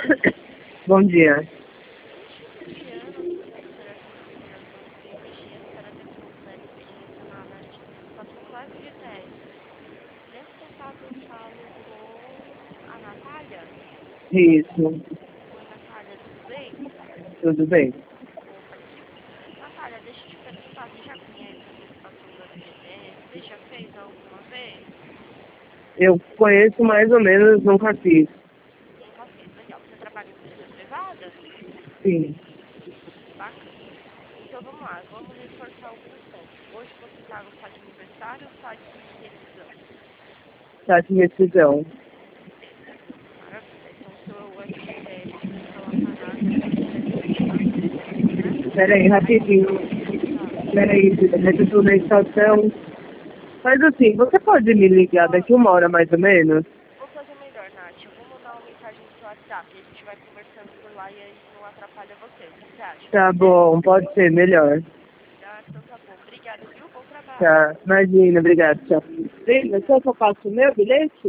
Bom dia. Responsável falo com a Natália. Isso. Oi, Natália, tudo bem? Tudo bem. Opa, que bom. Natália, deixa eu te perguntar, você já conhece a prestação do FGTS? Você já fez alguma vez? Eu conheço mais ou menos, nunca fiz. Nunca fez, legal. Você trabalha em empresa privada? Sim. Bacana. Então vamos lá, vamos reforçar alguns pontos. Hoje você está no site aniversário ou site de rescisão? Tá de decisão. Maravilha. Então o seu FGTS ele só está na décima décima segunda, né? Peraí, rapidinho. Tá. Peraí, repetiu na estação. Mas assim, você pode me ligar daqui uma hora mais ou menos? Vou fazer melhor, Nath. Eu vou mandar uma mensagem no seu WhatsApp e a gente vai conversando por lá e aí não atrapalha você. O que você acha? Tá Pode ser? bom, pode ser melhor. Ah, então tá bom. Obrigada, viu? Bom trabalho. Tá, imagina, obrigada, tchau. Deixa eu passo o meu bilhete?